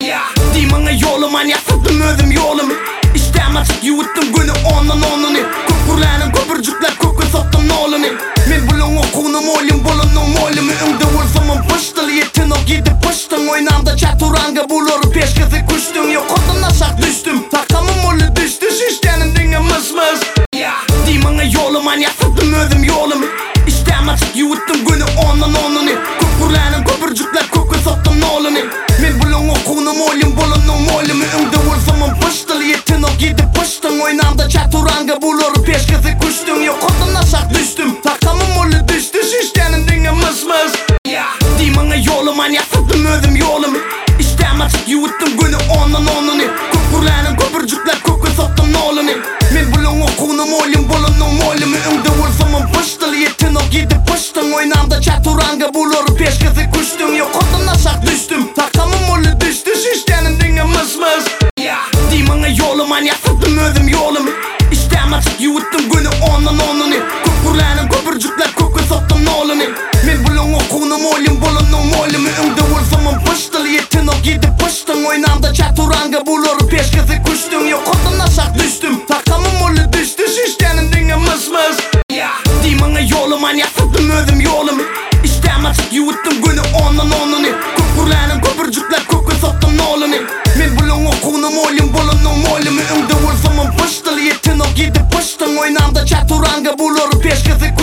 Diymana yolum yaptım özüm yolumu. İştem açık yuvuttum günü ondan onunu. Kukurlanan köpürcükler kökün soktum nolunu. Men bulun okunum oylum bulunum oylumu. Öngde olsamın pıştılı yetin o gidip pıştın. Oynamda çaturanga bulur peşkesi kuştun. Yok odan aşak düştüm. Takamım olu düştü şiştenim dinge mıs mıs. Diymana yolum yaptım özüm yolumu. İştem açık yuvuttum günü ondan onunu. Kukurlanan köpürcükler kökün soktum nolunu. Men bulun okunum oylum bulunum oylumu. Öngde olsamın pıştılı yetin o gidip pıştın. Oynamda çaturanga bulur peşkesi kuştun. Yok odan aşak düştüm. Takamım olu düştü şiştenim dinge mıs mıs. Diymana yolum yaptım özüm yolumu. İştem açık yuvuttum günü ondan onunu. Kukurlanan köpürcükler kökün soktum nolunu. Men bulun okunum oylum bulunum oylumu. Öngde olsamın pıştılı yetin o gidip pıştın. Oynamda çaturanga bulur peşkesi kuştun. Yok odan aşak düştüm. Takamım olu düştü şiştenim dinge mıs mıs. Diymana yolum yaptım özüm yolumu. İştem açık yuvuttum günü ondan onunu. Kukurlanan köpürcükler kökün soktum nolunu. Men bulun okunum oylum bulunum oylumu. Öngde olsamın pıştılı yetin o gidip pıştın. Oynamda çaturanga bulur